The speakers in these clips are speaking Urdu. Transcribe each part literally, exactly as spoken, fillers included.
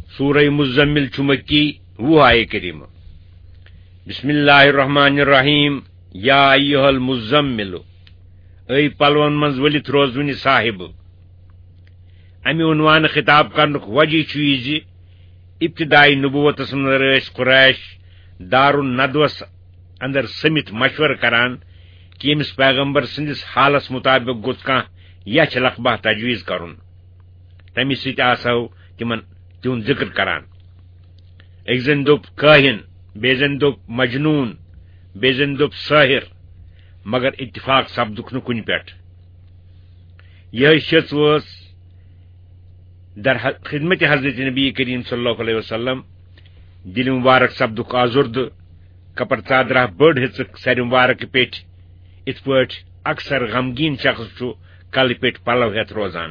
سورہ مزمل چھ مکی وہ آئے کریم بسم اللہ الرحمن الرحیم یا ایھا المزمل اے پلون منز ولت روزونی صاحب امی عنوان خطاب کرنک وجہ چھ یہ زِ ابتدائی نبوتس منٛز ٲسۍ قریش دارالندوس اندر سمت مشور کران کہ یمس پیغمبر سندس حالس مطابق گوژھ کانٛہہ یچھ لقبہ تجویز کرن تمہِ سۭتۍ آسہو تمن تہند ذکر کران أکۍ زن دوٚپ کاہن بیٚیہِ زن دوٚپ مجنون بیٚیہِ زن دوٚپ ساحر مگر اتفاق سپدُکھ نہٕ کُنہِ پٮ۪ٹھ یہے شٔژ ٲس در خدمت حضرت نبی کریم صلی اللہ علیہ وسلم دل مبارک سپدُکھ آزردٕ کپر ژادرا بٔڑ ہیژٕکھ سرِ مبارک پیٹھ اتھ پٲٹھۍ اکثر غمگین شخص چھُ کلہٕ پیٹھ پلو ہیتھ روزان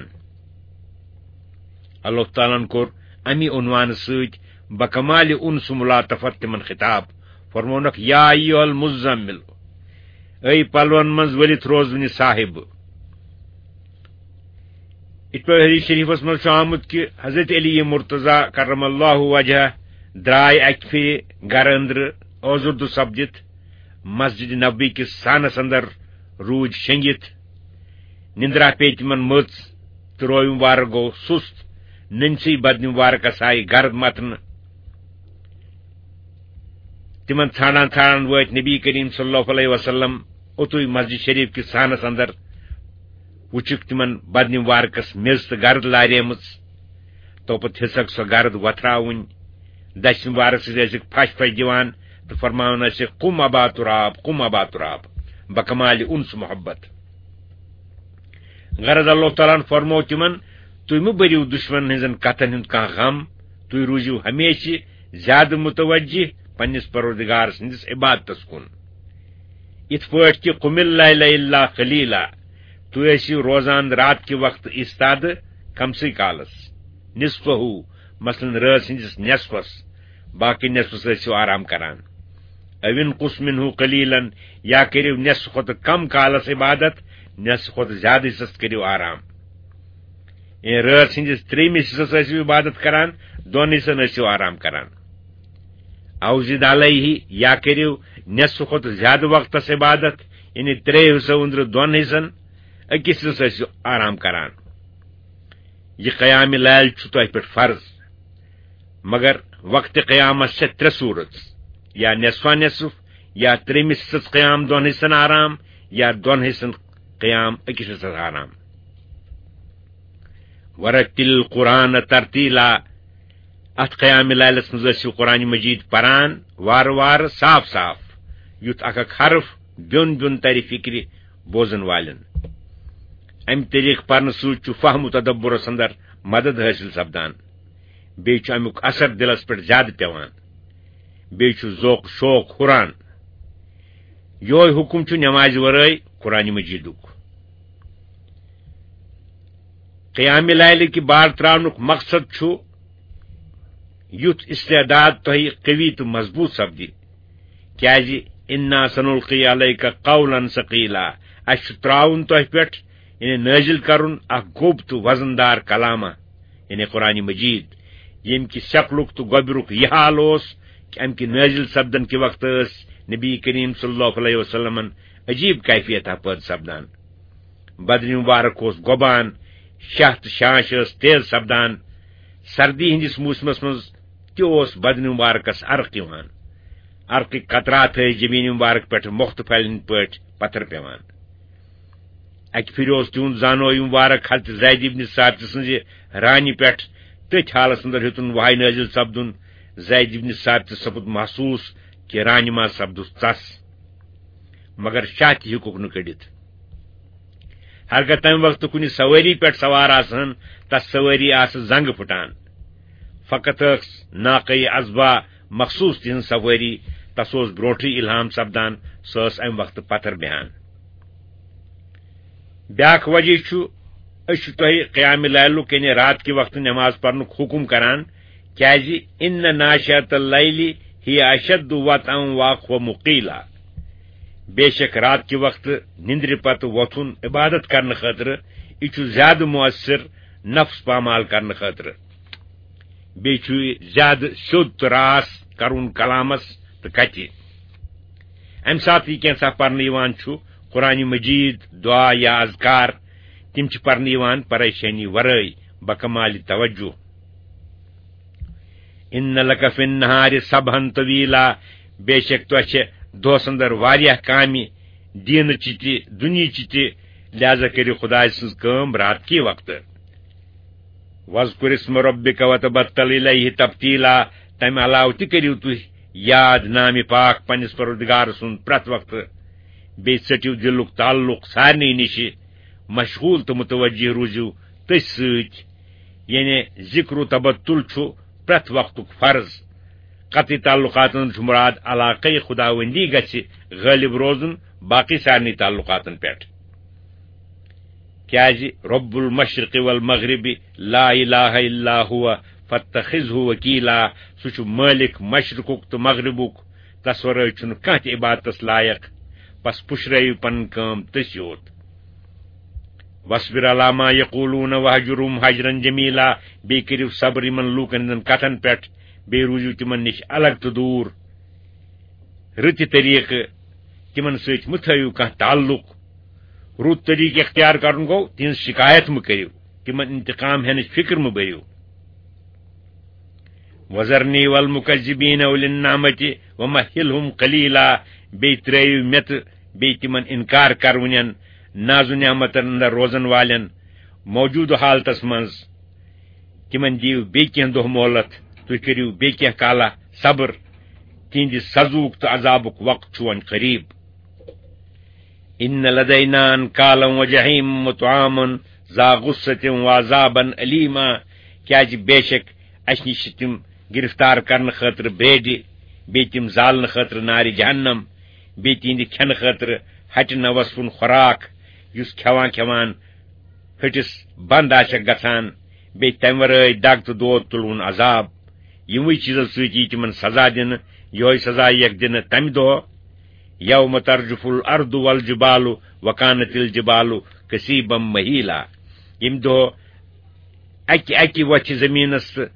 اللہ تعالیٰ کوٚر امی عنوان سۭتۍ بکمال انس ملاطفت تمن خطاب فرمونکھ یا ایھا المزمل اے پلون منز ولت روزونی صاحب ات پٲٹھۍ حدیث شریفس منٛز چھُ آمُت کہ حضرت علی مرتضیٰ کرم اللہ وجہ درائے اکہِ پھِرِ گرٕ أنٛدرٕ آزردٕ سپدِتھ مسجد نبوی کس سانس اندر روٗدۍ شنگِتھ نندرا پیٚیہِ تِمن مٔژ تہٕ روے مبارک گوٚو سُست ننسٕے بدنہِ مبارکس آیہِ گرد متنہٕ تمن ژھانڈان ژھانڈان وٲتۍ نبی کریم صلی اللہ علیہ وسلم اوتُے مسجد شریف کس سانس اندر وچھکھ تمن بدنہِ مبارکس میٚژ تہٕ گرد لاریمٕژ توپت ہیژکھ سۄ گرد وتھراوٕنۍ دسہِ مبارک سۭتۍ ٲسِکھ پھش پھش دِوان تو فرماون ٲسِکھ قم ابا تراب قم ابا تراب بکمال انس محبت غرض اللہ تعالیٰ فرمو تمن تُہۍ مہٕ بٔرِو دشمن ہٕنٛزن کتھن ہُنٛد کانٛہہ غم تُہۍ روٗزِو ہمیشہِ زیادٕ متوجہ پننس پروردگار سٕنٛدس عبادتس کُن یتھ پٲٹھۍ کہ قم اللیل الا قلیلا تُہۍ ٲسِو روزان رات کہ وقت ایستادٕ کمسٕے کالس نصفہ مثلاً رٲژ ہٕنٛدِس نصفس باقی نصفس ٲسِو آرام کران اوِن قُس منہ قلیلن یا کٔرِو نصف کھۄتہٕ کم کالس عبادت نصف کھۄتہٕ زیادٕ حصس کٔرِو آرام رٲژ ہٕنٛدِس ترٛیٚیمِس حصس ٲسِو عبادت کران دۄن حصن ٲسِو آرام کران اوزد علیہ یا کٔرِو نصف کھۄتہٕ زیادٕ وقتس عبادت یعنی ترٛیٚیو حصو أنٛدرٕ دۄن حصن أکِس حصس ٲسِو آرام کران یہ قیام لیل چھُ تۄہہِ پٮ۪ٹھ فرض مگر وقت قیامس چھےٚ ترٛےٚ صوٗرت یا نصفا نصف یا ترٛیٚیمِس حصس قیام دۄن حصن آرام یا دۄن حصن قیام أکِس حصس آرام ورتل قرآن ترتیلا اتھ قیام لیلس منٛز ٲسِو قرآن مجید پران وارٕ وارٕ صاف صاف یُتھ اکھ اکھ حرف بیوٚن بیوٚن ترِ فکرِ بوزن والٮ۪ن امہِ طریقہٕ پرنہٕ سۭتۍ چھُ فہم و تدبرس اندر مدد حٲصل سپدان بیٚیہِ چھُ امیُک اثر دلس پٮ۪ٹھ زیادٕ پیوان بیٚیہِ چھُ ذوق شوق ہُران یہوے حکم چھُ نمازِ ورٲے قرآن مجیدُک قیام لیلہِ کہِ بار تراونُک مقصد چھُ یُتھ استعداد تۄہہِ قوی تہٕ مضبوٗط سپدِ کیازِ انا سنلقی علیک قولا ثقیلا اسہِ چھُ تراوُن تۄہہِ پٮ۪ٹھ یعنی نٲزِل کرُن اکھ گوٚب تہٕ وزن دار کلامہ یعنی قرآن مجید ییٚمہِ کہِ شکلُک تہٕ گۄبرُک یہِ حال اوس کہ امہِ کہِ نٲزِل سپدن کہِ وقتہٕ ٲس نبی کریم صلی اللہ علیہ وسلمن عجیب کیفیتہ پٲدٕ سپدان بدنہِ مبارک اوس گۄبان شاہ تہٕ شانش ٲس تیز سپدان سردی ہٕنٛدِس موسمس منٛز تہِ اوس بدنہِ مبارکس عرق یِوان عرقٕکۍ قطرات ٲسۍ جبیٖن مبارک پٮ۪ٹھ مۄختہٕ پھلہِ ہٕنٛدۍ پٲٹھۍ پتھر پیوان اکہِ پھِرِ اوس تِہُنٛد زانوے مبارک حضرت زید ابن ثابت سٕنٛزِ رانہِ پٮ۪ٹھ تٔتھۍ حالس اندر ہیوٚتُن وحی نٲزِل سپدُن زید ابن ثابت سپُد محسوٗس کہ رانہِ منٛز سپدُس ژس مگر شاہ تہِ ہیوٚکُکھ نہٕ کٔڑِتھ ہرگاہ تمہِ وقتہٕ کُنہِ سوٲری پٮ۪ٹھ سوار آسہن تس سوٲری آسہٕ زنگہٕ پھٕٹان فقط ٲس ناقے ازبا مخصوٗص تِہنٛز سوٲری تس اوس برونٹھٕے الہام سپدان سۄ ٲس امہِ وقتہٕ پتھر بیہان بیاکھ وجہ چھُ أسۍ چھِ تۄہہِ قیام لیلُک یعنی رات کہِ وقتہٕ نماز پرنُک حکم کران کیازِ ان ناشیات اللیل ہی اشد وطئا واقوى مقیلا بے شک رات کہِ وقتہٕ نندرِ پتہٕ وۄتھُن عبادت کرنہٕ خٲطرٕ یہِ چھُ زیادٕ مؤثر نفس پامال کرنہٕ خٲطرٕ بیٚیہِ چھُ زیادٕ سیوٚد تہٕ راس کرُن کلامس تہٕ کتھِ امہِ ساتہٕ یہِ کینٛژھا پرنہٕ یِوان چھُ قرآنِ مجیٖد دعا یا اذکار تِم چھِ پرنہٕ یِوان پریشٲنی ورٲے بکمالِ توجہ اِنَّ لَکَ فِی النَّہارِ صَبْحًا طَوِیٖلًا بے شک تۄہہِ چھِ دۄہس انٛدر واریاہ کامہِ دیٖنٕچہِ تہِ دُنیہِچہِ تہِ لہذا کٔرِو خۄداے سٕنٛز کٲم رات کی وقتہٕ وَاذْکُرِ اسْمَ رَبِّکَ وَتَبَتَّلْ اِلَیْہِ تَبْتیٖلًا تمہِ علاوٕ تہِ کٔرِو تُہۍ یاد نامہِ پاک پننِس پروردگار سُنٛد پرٛٮ۪تھ وقتہٕ بیٚیہِ ژٔٹِو دِلُک تعلق سارنٕے نِشہِ مشغوٗل تہٕ متوجہ روٗزِو تٔتھۍ سۭتۍ یعنی ذِکر و تبتُل چھُ پرٛٮ۪تھ وقتُک فرض قطعی تعلقاتن چھُ مراد علاقے خداوندی گژھِ غٲلب روزُن باقی سارنٕے تعلقاتن پٮ۪ٹھ کیازِ رب المشرق والمغرب لا الہ الا هو فاتخذه وکیلا سُہ چھُ مٲلِک مشرقُک تہٕ مغربُک تس ورٲے چھُنہٕ کانٛہہ تہِ عبادتس لایق بس پُشرٲیِو پنٕنۍ کٲم تٔسۍ یوت وَاصْبِرْ عَلَىٰ مَا یَقُولُونَ وَاهْجُرْهُمْ ہَجْرًا جَمِیٖلًا بیٚیہِ کٔرِو صبر یِمن لوٗکن ہٕنٛدٮ۪ن کتھن پٮ۪ٹھ بیٚیہِ روٗزِو تِمن نِش الگ تہٕ دوٗر رٕتہِ طریٖقہٕ تِمن سۭتۍ مہٕ تھٲوِو کانٛہہ تعلق رُت طریٖقہٕ اختیار کرُن گوٚو تِہنٛز شکایت مہٕ کٔرِو تِمن انتقام ہٮ۪نٕچ فِکر مہٕ بٔرِو وَذَرْنِی وَالْمُکَذِّبِیٖنَ أُولِی النَّعْمَتِ وَمَہِّلْہُمْ قَلیٖلًا بیٚیہِ ترٛٲیِو مےٚ تہٕ بیٚیہِ تِمن اِنکار کرونٮ۪ن نازو نعمتن اندر روزن والٮ۪ن موجوٗدٕ حالتس منٛز تِمن دِیِو بیٚیہِ کینٛہہ دۄہ مۄہلت تُہۍ کٔرِو بیٚیہِ کینٛہہ کالا صبر تِہنٛدِ سزوُک تہٕ عذابُک وقت چھُ وۄنۍ قریٖب اِنَّ لَدَیْنَا أَنکَالًا وَجَحِیٖمًا وَطَعَامًا ذَا غُصَّةٍ وَعَذَابًا أَلیٖمًا کیازِ بے شک اسہِ نِش چھِ تِم گرفتار کرنہٕ خٲطرٕ بیٚڈِ بیٚیہِ تِم زالنہٕ خٲطرٕ نارِ جہنم بیٚیہِ تِہنٛدِ کھٮ۪نہٕ خٲطرٕ ہٹہِ نہ وسوُن خوراک یُس کھٮ۪وان کھٮ۪وان ۂٹِس بنٛد آسٮ۪کھ گژھان بیٚیہِ تمہِ ورٲے دگ تہٕ دود تُلوُن عذاب یِموٕے چیٖزو سۭتۍ یی تِمن سزا دِنہٕ یِہوے سزا یِیَکھ دِنہٕ تمہِ دۄہ یومَ ترجف الارض والجبال وکانت الجبال کثیبا مہیلا ییٚمہِ دۄہ اکہِ اکہِ وتھِ زٔمیٖنس تہٕ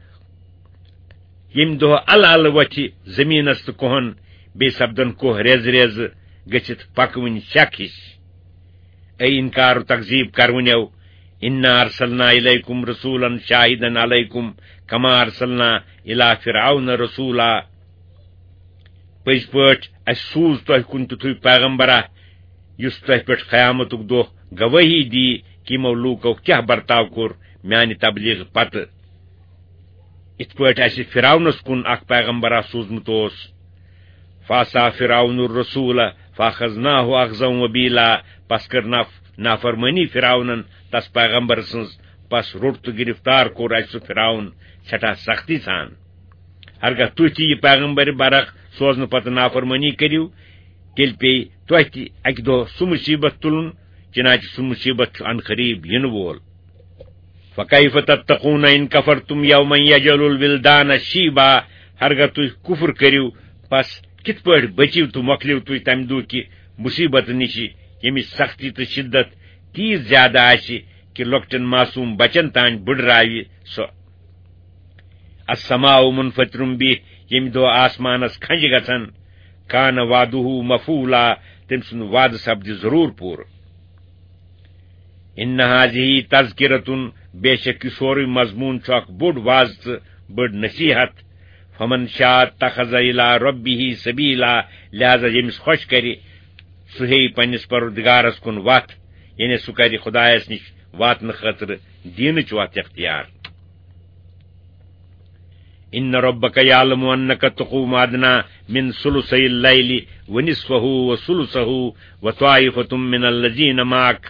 ییٚمہِ دۄہ الہٕ الہٕ وتھِ زٔمیٖنس تہٕ کوہن بیٚیہِ سپدن کوہ ریزٕ ریزٕ گٔژھِتھ پکوٕنۍ سٮ۪کھ ہِش اے انکار و تکذیب کرونیو انا ارسلنا الیکم رسولا شاہدا علیکم کما ارسلنا الی فرعون رسولا پٔزۍ پٲٹھۍ اسہِ سوٗز تۄہہِ کُن تِتھُے پیغمبرا یُس تۄہہِ پٮ۪ٹھ قیامتُک دۄہ گوٲہی دی کہ یِمو لوٗکو کیاہ برتاو کوٚر میانہِ تبلیغ پتہٕ یِتھ پٲٹھۍ اسہِ فرعونس کُن اکھ پیغمبرا سوٗزمُت اوس فاسا فرعون الرسول فاخذناہ اخذا وبیلا پس کٔر نافرمٲنی فرعونن تس پیغمبر سٕنٛز پس روٚٹ تہٕ گرفتار کوٚر اسہِ سُہ فرعون سٮ۪ٹھاہ سختی سان ہرگاہ تُہۍ تہِ یہِ پیغمبر برق سوزنہٕ پتہٕ نافرمٲنی کٔرِو تیٚلہِ پیٚیہِ تۄہہِ تہِ اکہِ دۄہ سُہ مُصیبت تُلُن چنانچہ سُہ مُصیبت چھُ ان قریٖب یِنہٕ وول فکیف تتقون ان کفرتم یوما یجعل الولدان شیبا ہرگاہ تُہۍ کُفر کٔرِو پس کِتھ پٲٹھۍ بٔچِو تہٕ مۄکلِو تُہۍ تمہِ دۄہ کہِ مُصیبت نِشہِ ییٚمِچ سختی تہٕ شِدت تیٖژ زیادٕ آسہِ کہِ لۄکٹٮ۪ن معصوٗم بچن تانۍ بٕڈراوِ سۄ السماء منفطرٌ بِہ ییٚمہِ دۄہ آسمانس کھنجہِ گژھن کانہ وعدُہ مفعوٗلا تٔمۍ سُنٛد وعدٕ سپدِ ضروٗر پوٗرٕ اِنَّ ہٰذِہِ تذکِرَۃٌ بے شک یہِ سورُے مضموٗن چھُ اکھ بوٚڑ واض تہٕ بٔڑ نصیحت فمن شاء اتخذ الی ربہ سبیلا لہذا ییٚمِس خۄش کرِ سُہ ہیٚیہِ پننِس پروردگارس کُن وتھ یعنی سُہ کرِ خۄدایس نِش واتنہٕ خٲطرٕ دیٖنٕچ وتھ اختیار ان ربک یعلم انک تقوم ادنی من ثلثی اللیل ونصفہ وثلثہ وطائفۃ من الذین معک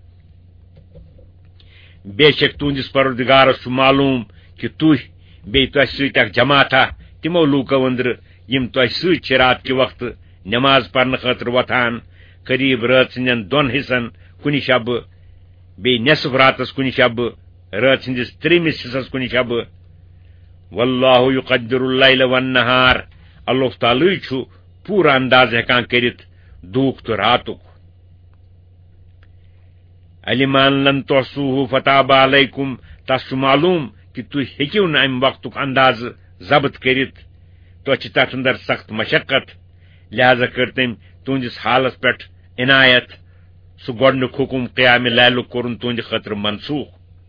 بے شک تُہنٛدِس پروردگارس چھُ معلوم کہِ تُہۍ بیٚیہِ تۄہہِ سۭتۍ اکھ جماعتھا تِمو لوٗکو أنٛدرٕ یِم تۄہہِ سۭتۍ چھِ رات کہِ وقتہٕ نٮ۪ماز پرنہٕ خٲطرٕ وۄتھان قریٖب رٲژ ہٕنٛدٮ۪ن دۄن حِصن کُنہِ شبہٕ بیٚیہِ نٮ۪صف راتس کُنہِ شبہٕ رٲژ ہٕنٛدِس ترٛیٚیمِس حِصس کُنہِ شبہٕ واللہ یقدر اللیل والنہار اللہ تعالیٰ چھُ پوٗرٕ انداز ہٮ۪کان کٔرِتھ دۄہُک تہٕ راتُک علم ان لن تحصوہ فتاب علیکم تس چھُ معلوٗم کہ تھی ہیکو نا امہ وقتک انداز ضبط کرت تو تر اندر سخت مشقت لہذا کر تم تہندس حالس پہ عنایت سہ گۄڈنیُک حکم قیام لیلک کورن تہندِ خاطر منسوخ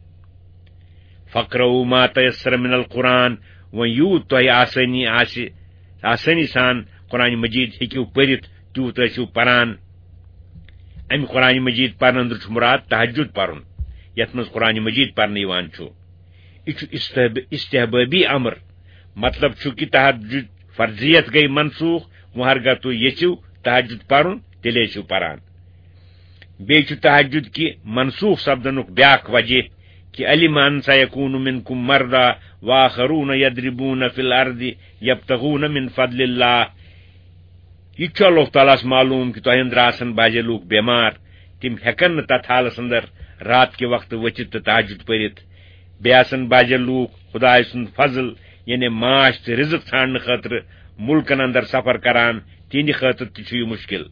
فقرؤ ما تیسر من القرآن و یوت تہ آسانی آسہ آسانی سان قرآن مجید ہیکو پرت تیوت ٲسِو پران امہ قرآن مجید پرن اندر چھ مراد تہجد پرن یتھ مز قرآن مجید پرن یوان چھُ یہ استحبابی امر مطلب چھ کہ تہجد فرضیت گئی منسوخ وہ ہرگاہ تھی یژھو تہجد پرن تیلے ٲسِو پران بیٚیہِ چھُ تہجد کہ منسوخ سپدنُک بیاکھ وجہ کہ علم ان سیکون منکم مرضى واخرون یضربون فی الارض یبتغون من فضل اللہ یہ چھُ اللہ تعالیٰ معلوم کہ تہ اندر آسن باجے لوگ بیمار تم ہیکن نہ تتھ حالس اندر رات کے وقت ؤتھِتھ تہٕ تہجد پٔرِتھ بیٚیہِ آسن باجے لوگ خدائے سُنٛد فضل یعنی معاش تہٕ رزق ژھانڈنہٕ خٲطرٕ ملکن اندر سفر کران تہندِ خٲطرٕ تہِ چھُ یہ مشکل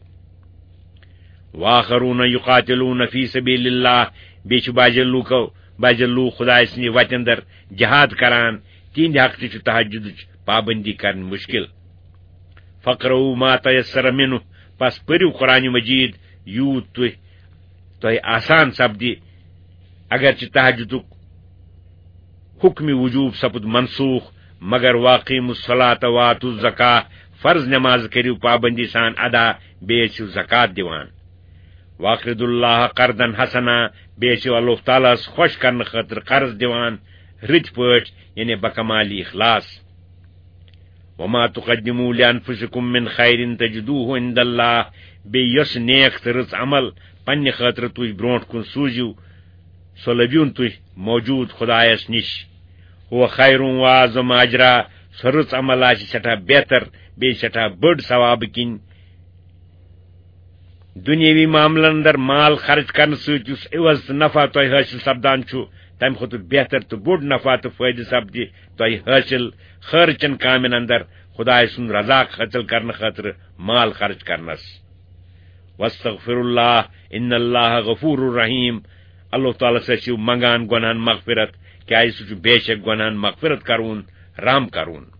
واخرون یقاتلون فی سبیل اللہ بیٚیہِ چھِ باجے لوٗکو باجے لوٗکھ خدائے سٕنٛدِ وتہِ اندر جہاد کران تہندِ حق تہِ چھُ تہجدٕچ پابندی کرٕنۍ مشکل فقرؤ ما تیسر منہ پس پٔرِو قرآن مجید یوت تُہۍ تۄہہِ آسان سپدِ اگرچہ تہجدُک حکم وجوب سپد منسوخ مگر واقیموا الصلاۃ وآتوا الزکاۃ فرض نماز کریو پابندی سان ادا بیٚیہِ ٲسِو زکات دِوان واقرضوا اللہ قرضا حسنا بیٚیہِ ٲسِو اللہ تعالیٰ ہس خوش کرنہٕ خٲطرٕ قرض دِوان رٕتۍ پٲٹھۍ یعنی بکمال اخلاص وما تقدموا لانفسکم من خیر تجدوه عند اللہ بیٚیہِ یۄس نیک تہٕ رٕژ عمل پننہِ خٲطرٕ تُہۍ برونٛٹھ کُن سوٗزِو سۄ لٔبِوُن تُہۍ موجود خدایس نِش هو خیر واعظم اجرا سۄ رٕژ عمل آسہِ سٮ۪ٹھاہ بہتر بیٚیہِ سٮ۪ٹھاہ بٔڑ ثوابہٕ کِنۍ دنیاوی معاملن اندر مال خرچ کرنہٕ سۭتۍ یُس عوض تہٕ نفع تۄہہِ حٲصِل سپدان چھُ تمہِ کھۄتہٕ بہتر تہٕ بوٚڑ نفع تہٕ فٲیدٕ سپدِ تۄہہِ حٲصِل خٲرچن کامٮ۪ن اندر خدائے سُنٛد رضا حٲصِل کرنہٕ خٲطرٕ مال خرچ کرنس واستغفر اللہ ان اللہ غفور الرحیم اللہ تعالیٰ ٲسِو منگان گۄنہن مغفرت کیازِ سُہ چھُ بے شک گۄنہن مغفرت کرون رحم کرون